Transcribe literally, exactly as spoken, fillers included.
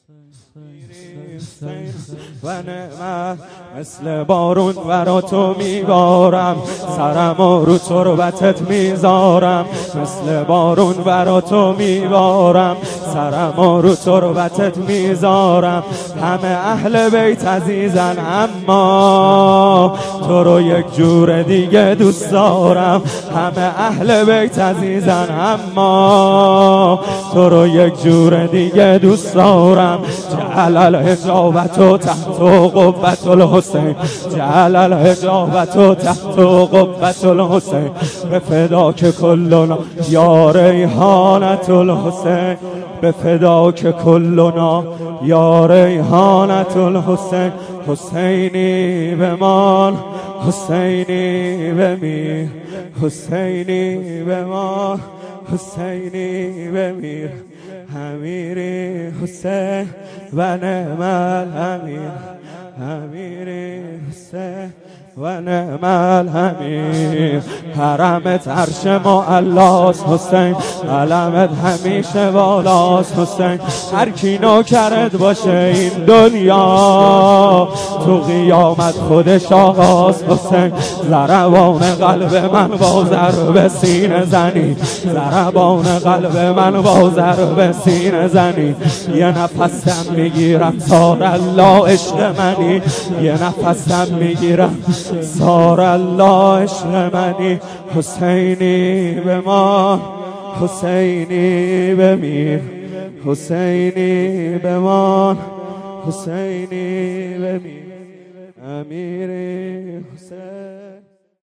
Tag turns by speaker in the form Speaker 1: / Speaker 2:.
Speaker 1: و نعمت مثل بارون برا تو میبارم، سرمو رو تربتت میذارم. مثل بارون برا تو میبارم، سرمو رو تربتت میذارم. همه اهل بیت عزیزن اما تو رو یک جور دیگه دوست دارم. همه اهل بیت عزیزن اما تو رو یک جور دیگه دوست دارم. جعل الحجابت تحت قبة الحسین، جعل الحجابت تحت قبة الحسین، به فداک کلنا یا ریحانة الحسین، به فداک کلنا یا ریحانة الحسین. حسینی بمان، حسینی بمیر، حسینی بمان، حسینی بمیر. امیری حسین و نعم الامیر، امیری حسین و نعم الامیر. حرمت عرش معلاست حسین، علمت همیشه بالاست حسین. هر کی نوکرت باشه این دنیا تو قیامت خودش آقاست حسین. ضربان قلب من با ضرب سینه زنی، ضربان قلب من با ضرب سینه زنی. یه نفسم میگیرم سار الله عشق منی، یه نفسم میگیرم سار الله عشق منی. حسینی بمان، حسینی بمیر، حسینی بمان، حسینی بمیر. امیر حسین.